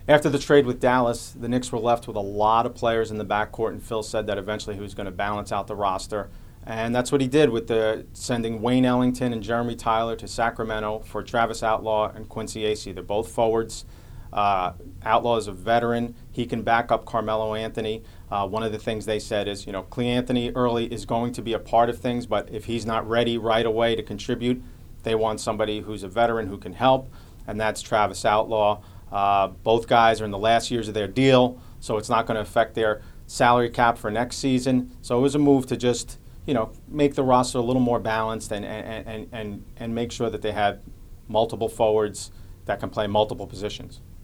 after the trade with Dallas, the Knicks were left with a lot of players in the backcourt, and Phil said that eventually he was going to balance out the roster. And that's what he did with sending Wayne Ellington and Jeremy Tyler to Sacramento for Travis Outlaw and Quincy Acey. They're both forwards. Outlaw is a veteran. He can back up Carmelo Anthony. One of the things they said is, Clee Anthony early is going to be a part of things, but if he's not ready right away to contribute, they want somebody who's a veteran who can help, and that's Travis Outlaw. Both guys are in the last years of their deal, so it's not going to affect their salary cap for next season. So it was a move to just, make the roster a little more balanced and make sure that they had multiple forwards that can play multiple positions.